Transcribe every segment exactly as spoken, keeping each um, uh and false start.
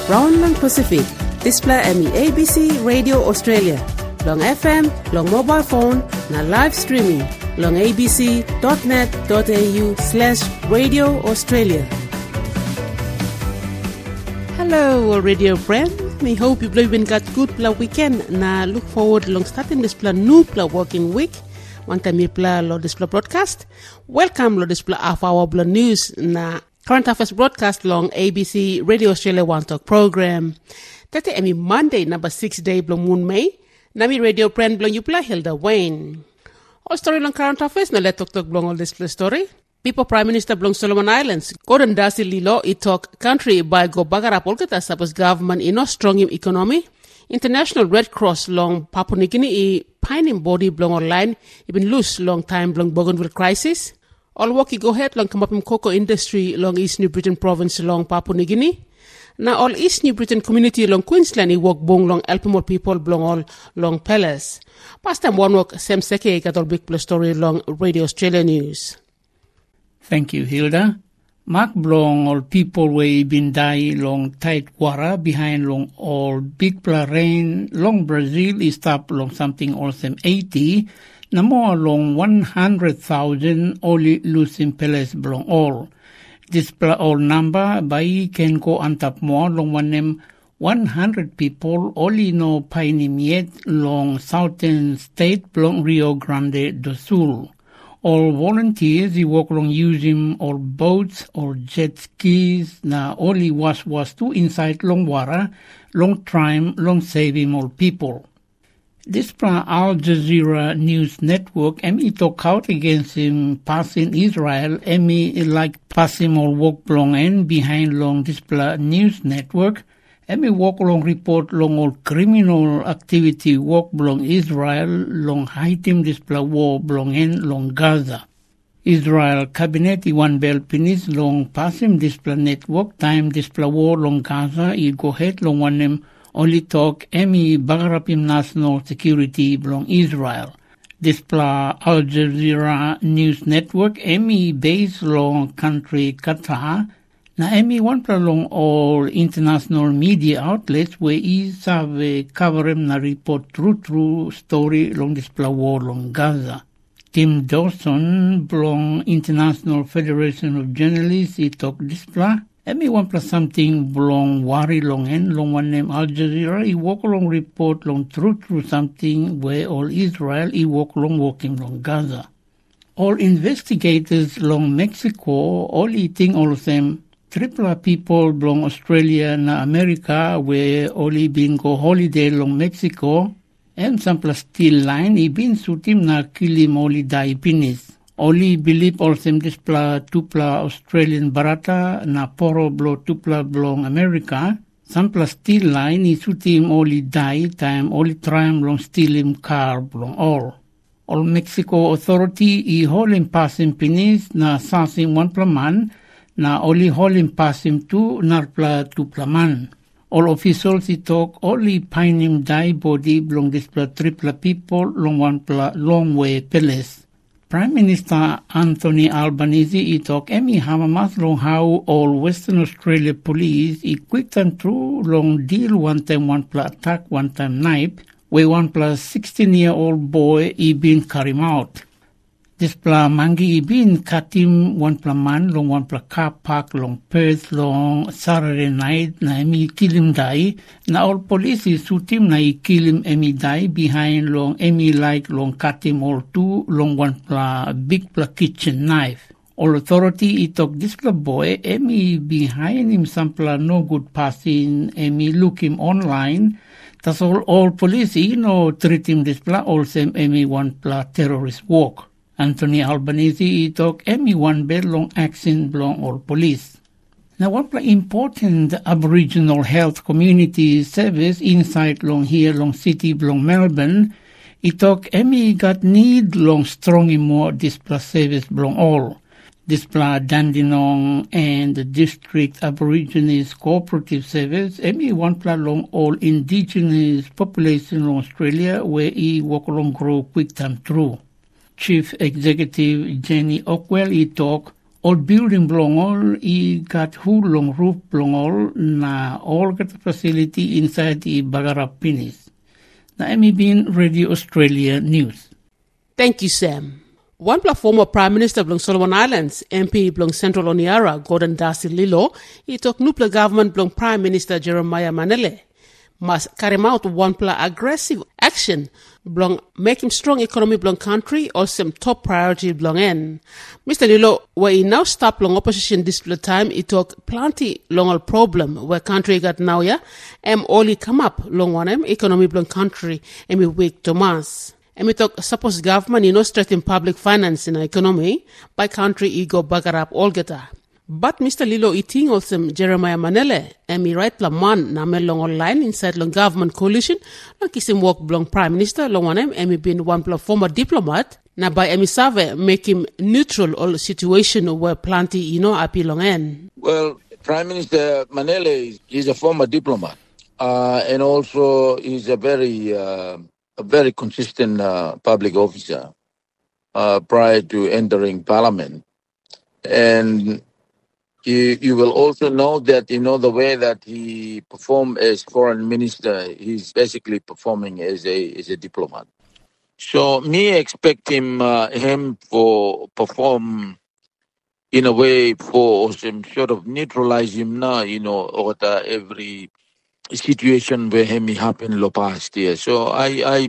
Brown lang Pacific. Display emi A B C Radio Australia. Long F M, long mobile phone, na live streaming. Long abc.net.au slash radio Australia. Hello, radio friend. We hope you've been got good pla weekend. Na look forward long starting this pla new pla working week. One time we pla lo this pla broadcast. Welcome lo this pla half hour pla news na current affairs broadcast long A B C Radio Australia One Talk program. Tete emi Monday number six day pla moon May. Nami radio friend pla you pla Hilda Wayne. All story long current affairs na let talk talk blong all this pla story. People Prime Minister Blong Solomon Islands, Gordon Darcy Lilo, it talk country by go bagara polkata suppose government in no strong im economy. International Red Cross long Papua New Guinea i pining body blong online, even loose long time blong Bougainville crisis. All work go ahead long come up in cocoa industry long East New Britain province long Papua New Guinea. Now all East New Britain community long Queensland i work bong long help more people blong all long Palace. Past time one work Sam Seke got all big plus story long Radio Australia News. Thank you, Hilda. Mark Blong all people way been die long tight water behind long all big pla rain long Brazil is up long something awesome eighty. Na more long one hundred thousand only losing palace blong all. This pla all number by can go on top more long one name one hundred people only no painim yet long southern state blong Rio Grande do Sul. All volunteers, they work along using all boats or jet skis, na only was was to inside long water, long time, long saving all people. This plan Al Jazeera News Network, Emi talk out against him passing Israel, Emi like passing all work long and behind long this plan News Network, Emi walk along report long all criminal activity walk along Israel long high team display war belong in long Gaza. Israel cabinet one bell pinis long passing display network time display war long Gaza I go ahead long one name only talk Emi bagarapim national security belong Israel. Display Al Jazeera News Network Emi based long country Qatar. Na emi one along all international media outlets where is have cover na report true true story long this war long Gaza. Tim Dawson belong International Federation of Journalists he talk this pla. Emi one plus something belong worry long and long one name Al Jazeera he walk along report long true true something where all Israel he walk along walking long Gaza. All investigators long Mexico all eating all of them. Triple people belong Australia and America where only been go holiday long Mexico and some plus steel line he been suitim na kilim only die pinis. Only believe all them this pla tupla Australian barata na poro blo tupla belong America. Some plus steel line he suitim only die time only time long steal him car belong all. All Mexico authority he hold him passing pinis na something one per man. Na only holding pass him to narpla to plaman. All officials he talk only pine him die body belong this pla triple people long one pla long way palace. Prime Minister Anthony Albanese he talk emi hamamas long how all Western Australia police he quick time through long deal one time one pla attack one time knife where one plus sixteen year old boy he been carry him out. This pla mangi ibin katim one pla man long one pla car park long Perth long Saturday night na emi kilim dai na all police sutim na I kilim emi dai behind long emi like long katim all two long one pla big pla kitchen knife. All authority it talk this pla boy emi behind him some pla no good passing emi look him online. That's all all police you know treat him this pla all same emi one pla terrorist walk. Anthony Albanese he talk emi one bed long action belong all police. Now what important Aboriginal health community service inside long here long city belong Melbourne he talk emi got need long strong more this plus service belong all. This plus Dandenong and the district Aborigines cooperative service emi one plus long all indigenous population in Australia where he walk along grow quick time through. Chief Executive Jenny Ockwell he talk all building belong all, I got who long roof belong all, na all got facility inside the Bagarap Pinis. Na emi bin Radio Australia News. Thank you, Sam. One plus former Prime Minister of Solomon Islands, M P of Central Oniara, Gordon Darcy Lilo, he took Nupla government of Prime Minister Jeremiah Manele must carry out one plus aggressive action belong making strong economy belong country or some top priority belong in. Mister Lilo, where he now stop long opposition display time, he took plenty long a problem where country got now ya, and only come up long one em economy belong country and we weak Thomas. And we talk suppose government, you know, strengthen public finance in the economy by country ego bagarap all geta. But Mister Lilo eating also Jeremiah Manele, and me right la man na me long online inside long government coalition, long kisim work belong prime minister long one and me been one plus former diplomat, na by emi save make him neutral all situation where plenty, you know, api long en. Well, Prime Minister Manele is, is a former diplomat, uh, and also he's a very uh, a very consistent uh, public officer uh, prior to entering parliament. And you, you will also know that, you know, the way that he performed as foreign minister, he's basically performing as a as a diplomat. So me expect him uh, him for perform in a way for some sort of neutralize him now, you know, or the every situation where him happened the past year. So I I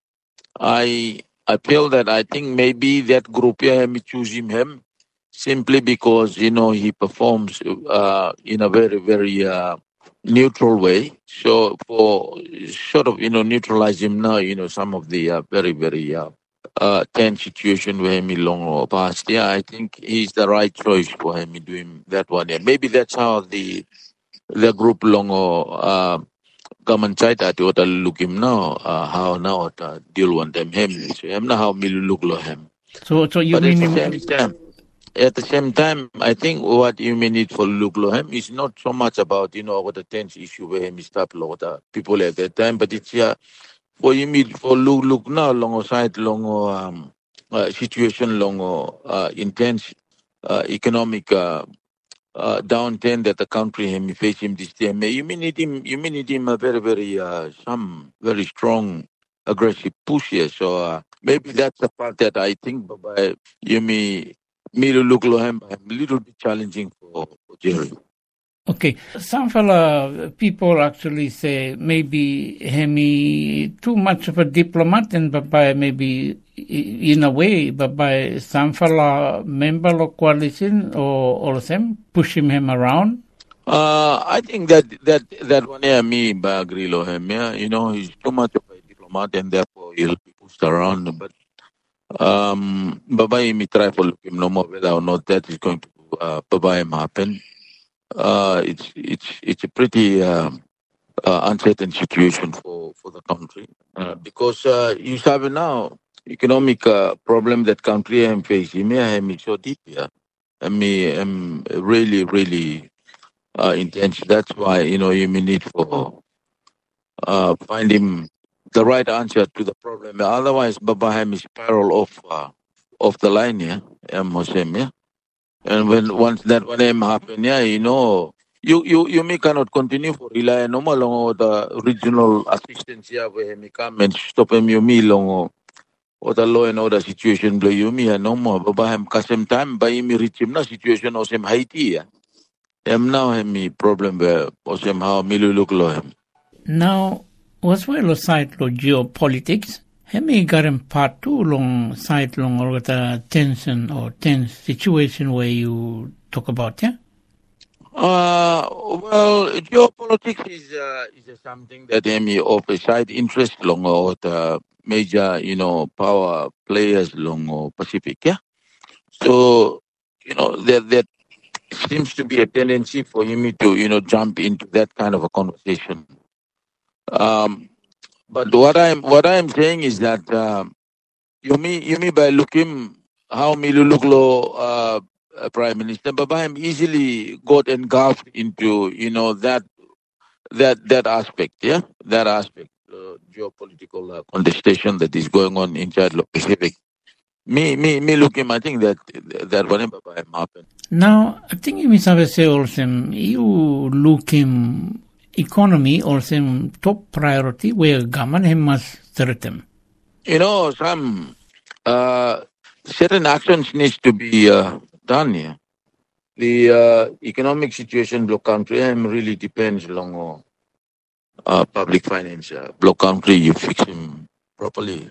I I feel that I think maybe that group here me choosing him simply because, you know, he performs uh, in a very, very uh, neutral way. So for sort of, you know, neutralize him now, you know, some of the uh, very, very uh, uh, tense situation where he long past. Yeah, I think he's the right choice for him doing that one. Yeah, maybe that's how the the group long uh, government side at what I look him now, uh, how now uh, deal with them him. So I'm not how me look lo him. So, so you But mean at the same time, at the same time, I think what you may need for Luke Lohem is not so much about, you know, what the tense issue where him stop what the people at that time, but it's yeah, for you meet for Luke look now alongside long um uh, situation long uh, intense uh, economic uh, uh, downturn that the country him face him this time. You may need him. You may need him a very very uh, some very strong aggressive push here. So uh, maybe that's the part that I think by you may. Me to look low a little bit challenging for, for Jerry. Okay, some fella people actually say maybe Hemi too much of a diplomat, and but by maybe in a way, but by some fella member of coalition or all of them pushing him around. Uh, I think that that that one yeah, me agree with him. Yeah, you know, he's too much of a diplomat, and therefore he'll be pushed around. But Um, Babai me try for him no more whether or not that is going to uh, Babai happen. Uh, it's it's it's a pretty uh, uh, uncertain situation for, for the country uh, because uh, you have now economic uh, problem that country am facing. Me am so deep here. I mean, am really really uh, intense. That's why you know you may need for uh, find him. The right answer to the problem. Otherwise, Babaham is spiral off uh, off the line, yeah, Muslim, yeah. And when once that one happen, yeah, you know, you you you may cannot continue for rely no more long the regional assistance, yeah, where he come and stop him, you me long or the law and order situation, blow you me no more. Babaham, same time, by me reach him na situation or some Haiti, yeah. Am now him me problem where or some how me look low him. Now. Was well aside lo geopolitics, hemi got in part two long side long or the tension or tense situation where you talk about, yeah? Uh, well, geopolitics is uh, is something that hemi of a side interest long or the major, you know, power players long or Pacific, yeah? So, you know, there, there seems to be a tendency for him to, you know, jump into that kind of a conversation. Um, but what I'm what I'm saying is that um, you mean you mean by looking how Milu Luklo uh, uh, Prime Minister Babaham easily got engulfed into you know that that that aspect, yeah, that aspect, uh, geopolitical uh, contestation that is going on inside the Pacific. Me, me, me look him. I think that that whatever happen. Now, I think you misabi say also, you look him economy also top priority where government him must threaten. You know, some uh, certain actions needs to be uh, done here. The uh, economic situation block country um, really depends on uh, public finance. Uh, block country, you fix him properly.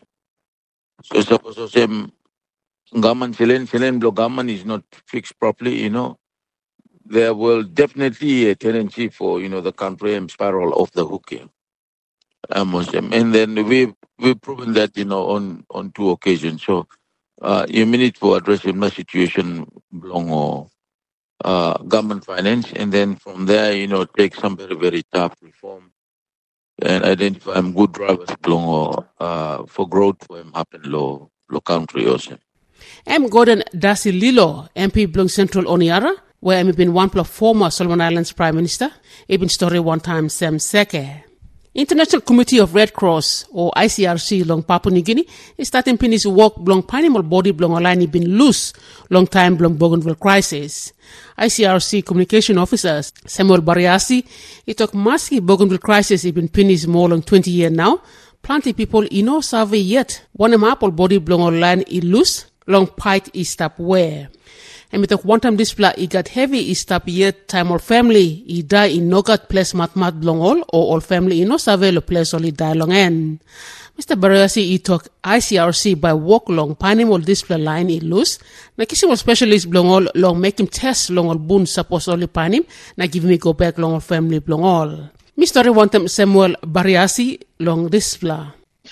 So suppose so same government, Chilean, Chilean block government is not fixed properly, you know, there will definitely a tendency for, you know, the country and spiral off the hook here. Um, and then we we've proven that, you know, on, on two occasions. So uh, you need to address the situation belong or uh, government finance, and then from there, you know, take some very, very tough reform and identify some good drivers belong or uh, for growth for him happen low, low country also. I'm Gordon Darcy Lilo, M P belong Central Oniara, where I'm been one plus former Solomon Islands Prime Minister, even story one time Sam Seke. International Committee of Red Cross, or I C R C, long Papua New Guinea, is starting finish work long Panimal body belong online been loose long time belong Bougainville crisis. I C R C communication officers Samuel Bariasi, he talk massive Bougainville crisis he been finished more than twenty years now. Plenty people in no survey yet. One of apple body belong online is loose long pipe is stop where. And with the one-time display, he got heavy, he stop yet time all family. He die in no got place mat mat long all, or all family in no survey place only die long end. Mister Barasi, he talk I C R C by walk long, panimal display line he loose. Na kisi mo specialist long all, long make him test long all boon suppose only panim, na give me go back long all family long all. Mister one-time Samuel Bariasi long display.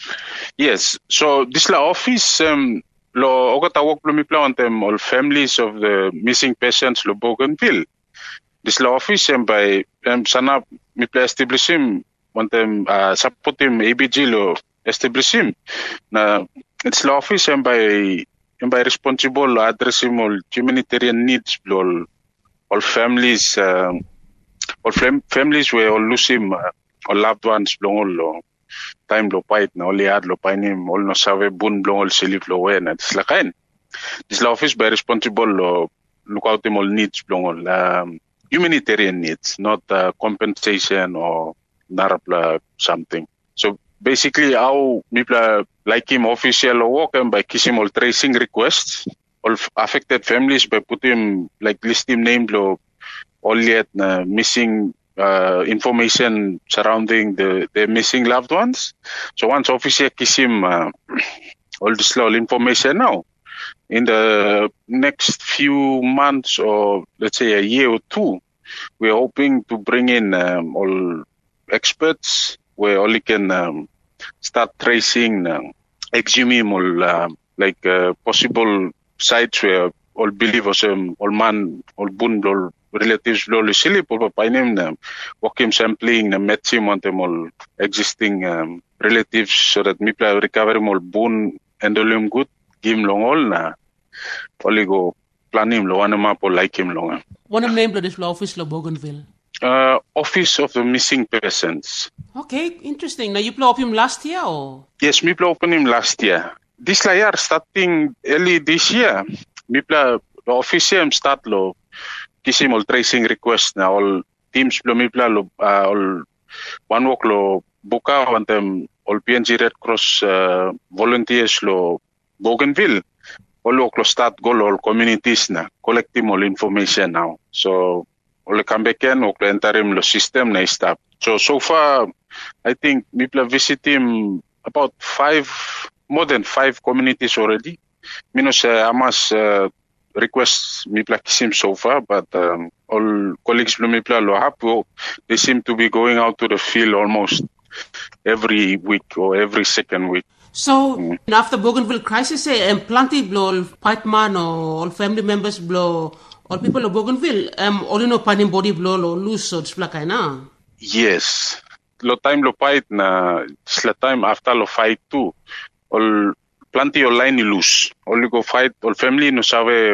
Yes, so this la office, um, lo ogatawak lumipla on them all families of the missing patients lo Bougainville. This la office um, by um, sana mipla establishim on them uh, support him A B G lo establishim. Na it's la office um, by um, by responsible addressing all humanitarian needs lo all families uh, all fam- families where all lose him uh, all loved ones lo all time lo pait na oli ad lo painim all no save bun blong all silip lo wen at slakain. This law office by responsible lo look out them all needs blong all um, humanitarian needs, not uh, compensation or narapla something. So basically how people like him official work and by kissing all tracing requests, all affected families by putting like list him named lo all yet uh, missing Uh, information surrounding the, the missing loved ones. So once officer kisim uh, all this all information now, in the next few months or let's say a year or two, we are hoping to bring in um, all experts where all can um, start tracing, uh, exhuming all uh, like uh, possible sites where all believers, um, all man, all bun, all relatives lolo silip or painim na wakim sampling na metsim on them all existing um, relatives so that mipla recover all bone endolium good gim long all na oligo planim lo one map or like him long. One of name this office lo Bougainville. Uh, Office of the Missing Persons. Okay, interesting. Now you play open him last year or? Yes, me play open him last year. This year starting early this year, me play the office him start lo kisim all tracing request na all teams lo mipla lo uh, all one walk lo buka on them all P N G Red Cross uh, volunteers lo Bougainville all walk lo start go all communities na collecting all information now. So all come back in all enter him lo system na stop. So so far I think mipla visit him about five more than five communities already. Minus uh, amas uh, requests mipla kisim so far, but um, all colleagues mipla lo hapo, they seem to be going out to the field almost every week or every second week. So mm. after Bougainville crisis, eh, um, plenty blow Piteman or all family members blow all people of Bougainville, um, all you know panim body blow lo loose so it's like na. Yes, lo time lo fight na sla time after lo fight too, all. Plenty online ni loose. Only go fight. All family no sabe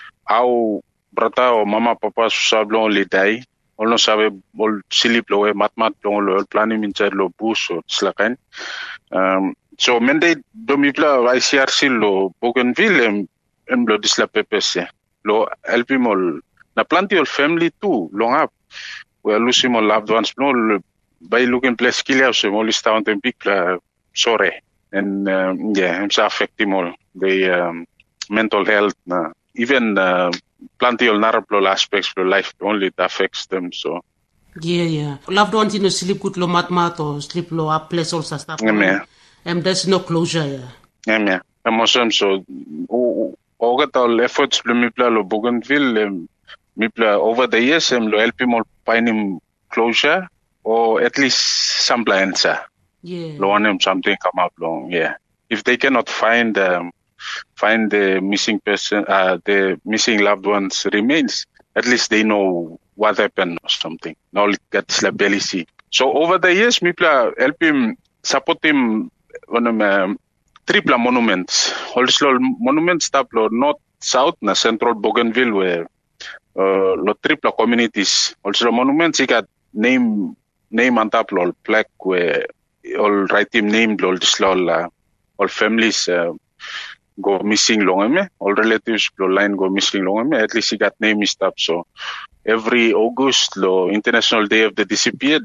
how brata or mama papa sabe lo only die. All no sabe all silip lo mat mat lo lo planning inside lo bus or slakan. Um, so mandate do mi pla I C R C lo Bougainville em em lo disla pepes lo help him all na plenty of family too long up we lose him all loved ones no by looking place kilia so all is down to big pla sorry and um, yeah it's affect him all the um, mental health na even uh, plenty of narrow aspects of life only it affects them so yeah yeah loved ones you know sleep good lo mat mat or sleep lo up place also stuff yeah and there's no closure yeah yeah yeah emotion so all the efforts lo mi pla lo Bougainville um, mi pla over the years um, lo help him all find him closure or at least some answer yeah lo want him something come up long yeah if they cannot find um, find the missing person uh, the missing loved ones remains at least they know what happened or something now that's la belly see so over the years mi pla help him support him on um, triple monuments also monuments stop lo north south na central Bougainville where uh, lo triple communities also monuments he got name name on top lo plaque where all write him name lo all uh, all families uh, go missing long me all relatives lo line go missing long me at least he got name stuff so every August lo International Day of the Disappeared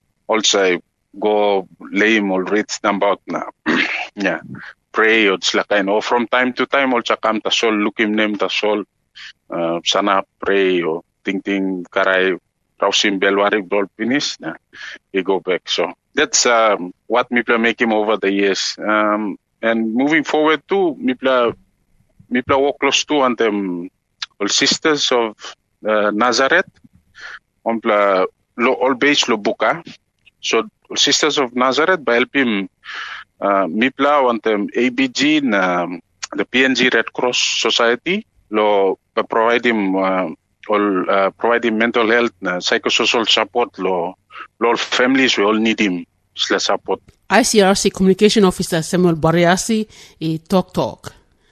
also go lay him all read about na yeah pray or it's like I know from time to time also come to sol look him name to sol uh, sana pray or ting ting karay rausim belwari ball finish na he go back so that's um, what Mipla make him over the years um, and moving forward too Mipla Mipla walk close to and them all sisters of uh, Nazareth on lo all base lo buka so Sisters of Nazareth by help him uh, Mipla and them A B G na the P N G Red Cross Society lo uh, provide him uh, all uh, provide him mental health na psychosocial support lo lo all families we all need him sila support. I C R C Communication Officer Samuel Bariasi i Talk Talk.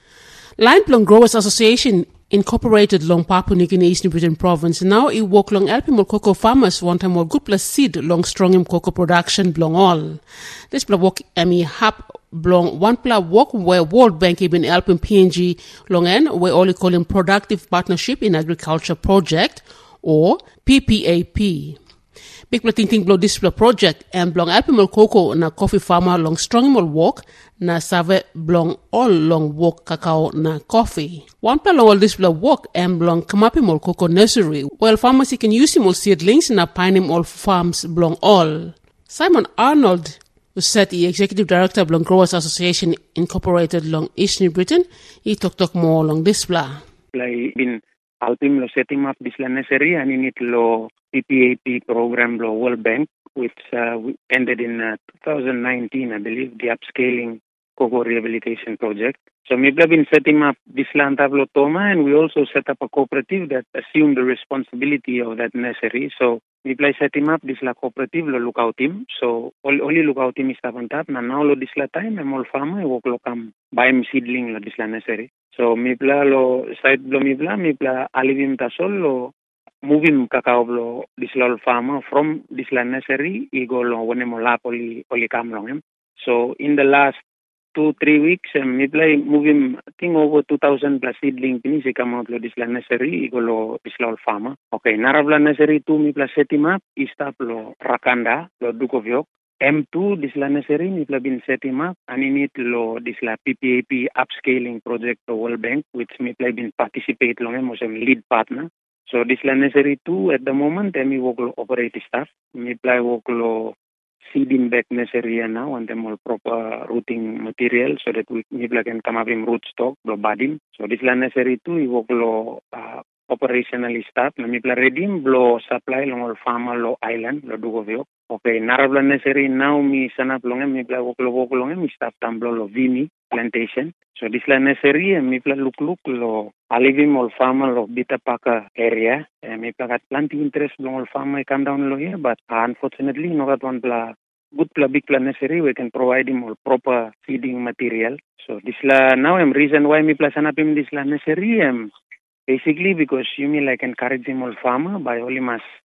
Line Plong Growers Association Incorporated long Papua New Guinea Eastern Britain Province now i work long helping more cocoa farmers want time more good plus seed long strong in cocoa production belong all. This bla work emi hap belong one pla work where World Bank even helping P N G long end where all calling Productive Partnership in Agriculture Project or P P A P. Big pla ting ting blow this project and belong helping more cocoa na coffee farmer long strong more work na save belong all long work cacao na coffee. One pla long all this bla work and belong come up in more cocoa nursery while farmers can use him all seedlings na pine him all farms belong all. Simon Arnold who said the executive director of Long Growers Association Incorporated long Eastern Britain, he talk talk more along this bla. Like been helping lo setting up this nursery and in it lo P P A P program lo World Bank which uh, ended in uh, twenty nineteen I believe the upscaling cocoa rehabilitation project. So we've been setting up this land tablo Toma and we also set up a cooperative that assumed the responsibility of that nursery. So we play setting up this la cooperative lo lookout team. So all, only lookout team is on top. Na now lo this la time I'm all farmer I work lo come buy him seedling lo this la nursery. So mi pla lo side lo mi pla mi pla alivim tasol lo moving cacao lo this la farmer from this la nursery I go lo when mo la poli poli come long him. So in the last two, three weeks, um, we play moving, I think over two thousand plus seedling pinis, I come out lo this la nursery, I go lo this la farmer. Okay, narabla nursery two, mi pla set him up, I stop lo Rakanda, lo Duke of York. M two, this la nursery, mi pla been set him up, and in it lo this la P P A P upscaling project to World Bank, which mi pla been participate lo him, was a lead partner. So this la nursery two, at the moment, mi work lo operate staff, mi pla work lo seeding back nursery now and them all proper rooting material so that we maybe can come up in root stock, lo badim. So this la nursery too, we work lo uh, operationally start. Na maybe ready blow supply long all farmer lo island lo Duke of York. Okay, narabla nursery now mi sanap long mi pla work lo work long mi staff tamblo lo vini plantation. So this la nursery and mi pla look look lo alivim all farmer lo Bita Paka area. And mi pla got plenty interest long all farmer come down lo here, but uh, unfortunately no got one pla good pla big pla nursery we can provide him all proper feeding material. So this la now am reason why mi pla sanap him this la nursery um basically because you mean like encourage him all farmer by only mas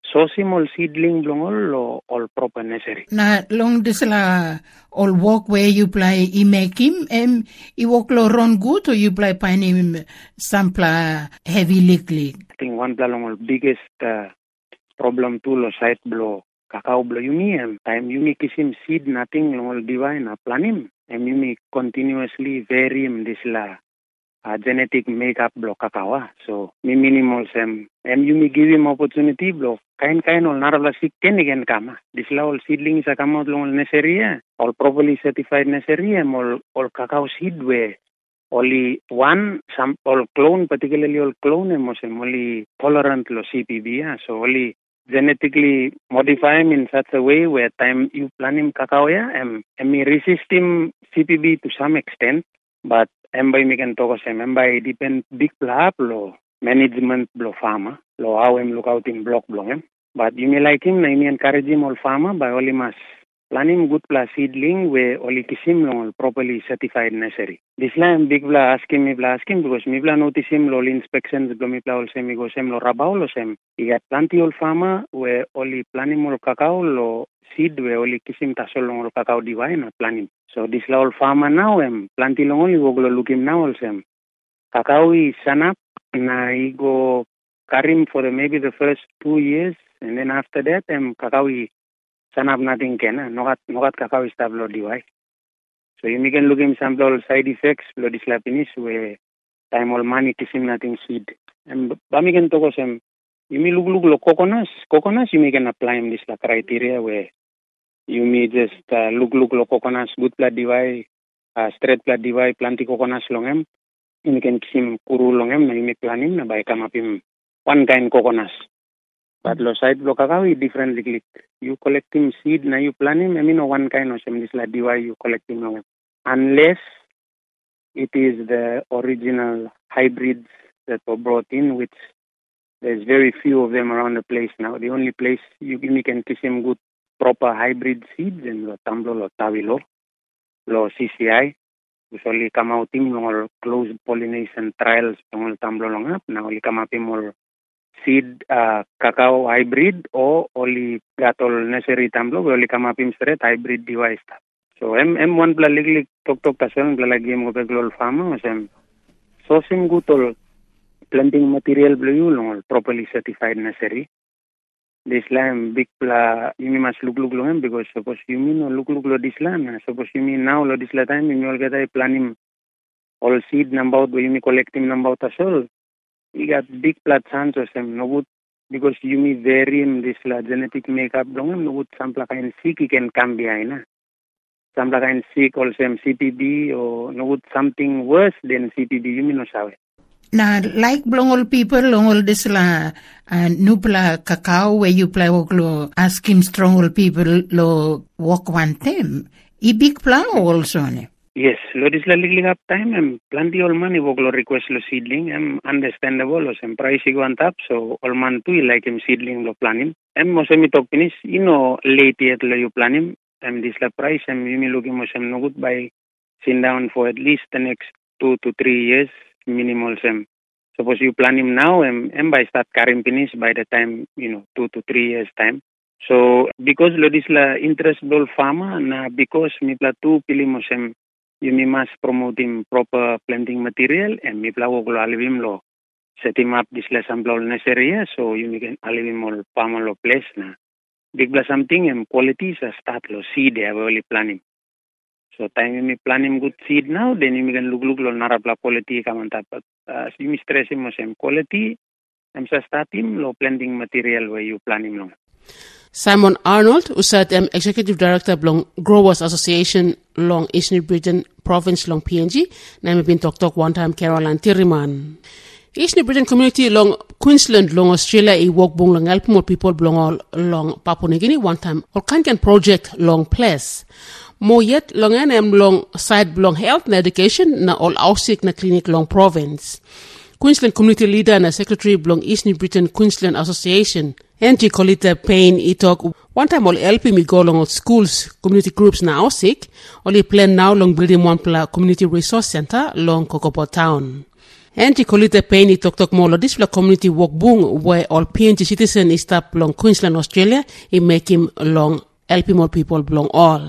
sosim all seedling long all or all proper necessary. Na long this la all walk where you play I make him um I walk lo run good or you play pine him sampla heavy lick. I think one long all biggest uh, problem too lo side blow kakao blow yumi em time yumi kisim seed nothing long all divine a plan him and yumi continuously vary him this la uh, genetic makeup blow kakao. So mi minimal sem and yumi give him opportunity blow kain kain all narabla sik ten again kama. This la all seedlings a come out long all necessary all properly certified necessary and all all cacao seed where only one some all clone particularly all clone and only tolerant to C P B. So only genetically modify him in such a way where time you plant him cacao yeah, and, and me resist him C P B to some extent, but em by me can talk sem em by depend big plap lo management lo farmer lo how em look out in block block him. But you may like him, I may encourage him all farmer by only mas plan him good plus seedling where only kisim lo properly certified necessary. This line big bla ask him me bla ask him because me bla notice him lo inspections bla me bla also me go sem lo rabao lo sem. He got plenty all farmer where only plan him all cacao lo seed where only kisim tasol lo cacao divine plan him. So this la all farmer now em plenty long only go look him now also em. Cacao is sanap na he go carry him for the, maybe the first two years and then after that em cacao he sanap nothing can no got no got cacao is tablo divide. So you can look him sample all side effects lo dislapinis where time all money kisim nothing seed. And bami can toko sem you may look look lo coconuts coconuts you may can apply him this la criteria where you may just uh, look look lo coconuts good plat divide uh, straight plat divide planti coconuts long em you can kisim kuru long em na you may plan him na by come up him one kind coconuts. But lo side lo cacao is different like you collect him seed na you plan him I mean one kind of sem this la divide you collect him long em. Unless it is the original hybrids that were brought in, which there's very few of them around the place now. The only place you, you can kisim good proper hybrid seeds in lo tamblo lo tawilo lo C C I which only come out in or closed pollination trials long tamblo long up now only come up in more seed uh, cacao hybrid or only got all necessary tamblo we only come up in straight hybrid device. So M M one bla ligli tok tok tasel bla lagi mo global farmer sem so sim good all planting material blue long properly certified necessary. This lamb big pla you must look look long because suppose you mean no look look lo this lamb suppose you mean now lo this la time you will get a planning all seed number out you me collecting number out tasol you got big plat chances sem no good because you me vary in this la genetic makeup long no good sample kind sick you can come behind na sample kind sick also C P B or no good something worse than C P B you mean no sabe. Na like blong all people long all this la uh, nupla cacao where you play walk lo ask him strong all people lo walk one time. I big plan also ne. Yes, lo this la ligli up time and plenty all money walk lo request lo seedling and understandable lo sem price go on top so all man too like him seedling lo plan him. And mo sem talk finish you know late yet lo you plan him and this la price and you me looking mo sem no good by sit down for at least the next two to three years. Minimal sem. Suppose you plan him now and, and by start carrying finish by the time, you know, two to three years time. So because lo this la interest bol farmer na because mi pla tu pilimo sem you mi must promote him proper planting material and mi pla wo lo alivim lo set him up this la sample necessary so you mi can alivim all farmer lo place na big bla something and quality is a start lo seed they have only planning. So time you plan him good seed now, then you can look look lo narapla quality kamanta. But uh, you stress him mo same quality. I'm sa start him lo planting material where you plan him long. Simon Arnold, who said um, Executive Director long Growers Association long Eastern Britain Province long P N G. Na mi bin talk talk one time Caroline Tiriman. Eastern Britain community long Queensland long Australia I work bong long help more people belong all long Papua New Guinea one time or can project long place. Mo yet long N M long side belong health and education na all ausik na clinic long province. Queensland community leader and secretary belong Eastern Britain Queensland Association. Angie Colita Payne I talk one time all helping me go along schools community groups na ausik. Only plan now long building one pla community resource center long Kokopo town. Anti kolite peni tok tok mo lo disfla community walk bung where all P N G citizen is tap long Queensland, Australia, it make him long help more people belong all.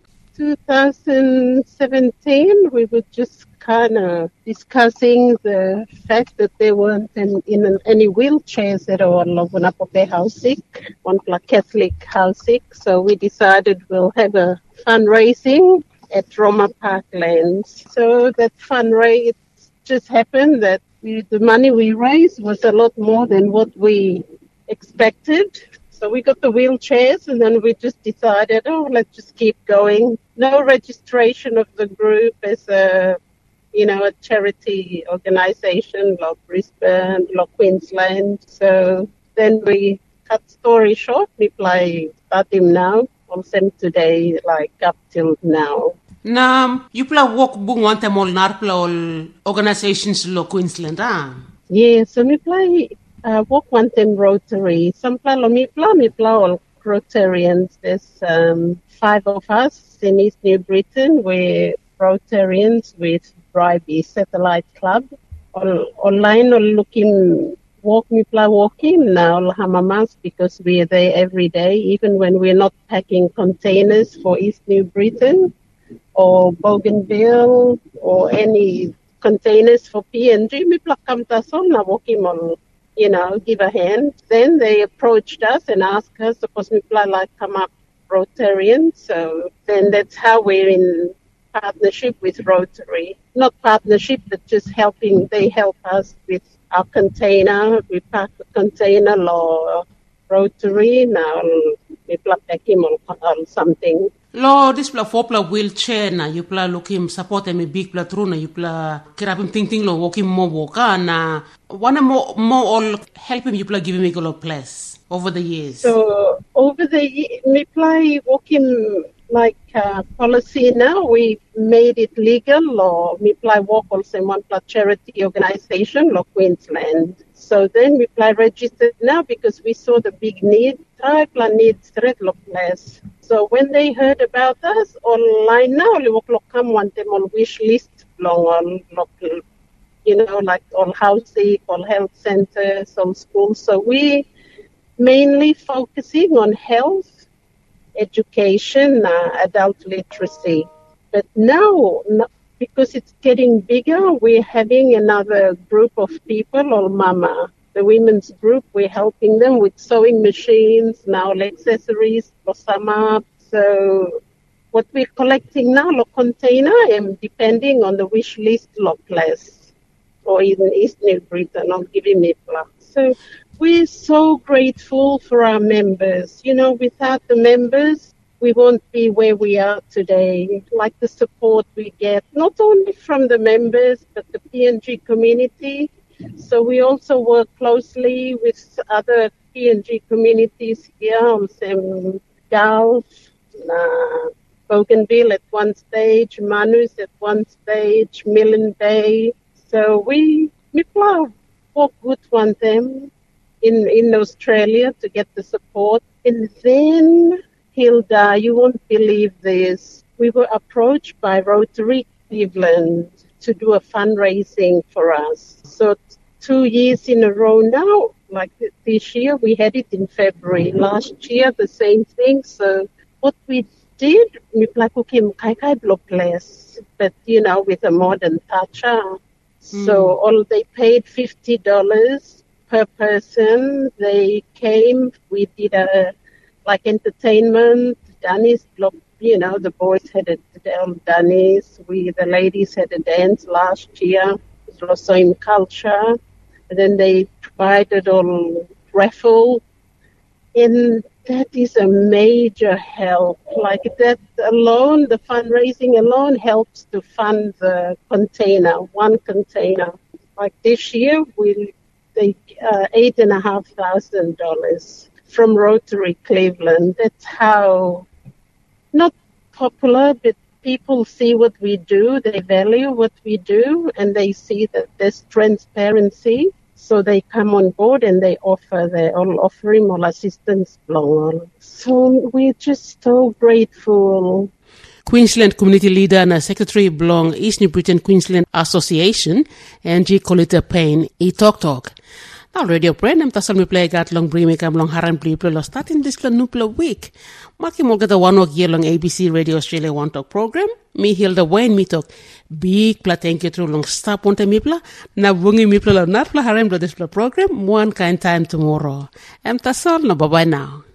twenty seventeen, we were just kind of discussing the fact that there weren't in, in any wheelchairs at all when up their house sick, one like Catholic house sick. So we decided we'll have a fundraising at Roma Parklands. So that fundraise just happened that we, the money we raised was a lot more than what we expected. So we got the wheelchairs and then we just decided, oh, let's just keep going. No registration of the group as a, you know, a charity organisation like Brisbane, like Queensland. So then we cut story short, we play start him now, from today, like up till now. Na you play walk bung one time all narpla all organizations lo Queensland, ah? Yeah, so we play uh, walk one time Rotary. Some play lo me play me play all Rotarians. There's um, five of us in East New Britain. We're Rotarians with Bribey Satellite Club. All online or looking walk me play walking now hamamas because we're there every day, even when we're not packing containers for East New Britain or Bougainville or any containers for P N G, we come to us on walking, you know, give a hand. Then they approached us and asked us, suppose we like come up Rotarian. So then that's how we're in partnership with Rotary. Not partnership, but just helping. They help us with our container. We pack the container law Rotary now. We pack him on something. Lo this pla four pla wheelchair na you pla looking support me big pla true na you pla kirapim ting ting lo walking mo woka na one more more all helping you pla giving me a place over the years. So over the years, we play walking like uh, policy now. We made it legal or we play walk also in one pla charity organisation like Queensland. So then we play registered now because we saw the big need. I pla needs red place. So when they heard about us online now, we will come one them on wish list long on local, you know, like all housing, all health centres, all schools. So we mainly focusing on health, education, uh, adult literacy. But now, because it's getting bigger, we're having another group of people, or mama. The women's group, we're helping them with sewing machines, now accessories, for summer. So what we're collecting now, lo container, and depending on the wish list, lo place, or in East New Britain, or giving me plus. So we're so grateful for our members. You know, without the members, we won't be where we are today. Like the support we get, not only from the members, but the P N G community. So we also work closely with other P N G communities here on some Gulf, uh, Bougainville at one stage, Manus at one stage, Millen Bay. So we we plow walk good one them in in Australia to get the support. And then, Hilda, you won't believe this. We were approached by Rotary Cleveland to do a fundraising for us. So two years in a row now, like this year, we had it in February. Last year, the same thing. So what we did, we plakukim kai kai place, but you know, with a modern touch. Mm. So all they paid fifty dollars per person. They came. We did a like entertainment. Danny's block. You know, the boys had a dance. We, the ladies, had a dance last year. It was also in culture. And then they provided all raffle. And that is a major help. Like that alone, the fundraising alone helps to fund the container, one container. Like this year, we take uh, eight and a half thousand dollars from Rotary Cleveland. That's how. Not popular, but people see what we do, they value what we do, and they see that there's transparency, so they come on board and they offer, they all offer him all assistance. So we're just so grateful. Queensland community leader and secretary belong East New Britain Queensland Association, Angie Colita Payne, e talk talk. Now radio friend, I'm tasal mi play gat long bring me kam long haran play play lo starting this plan nupla week. Maki mo gata one week year long A B C Radio Australia One Talk program. Me Hilda Wayne me talk big pla thank you through long stop on mi pla na wungi mi pla lo nat pla haran lo this pla program one kind time tomorrow. I'm tasal no bye bye now.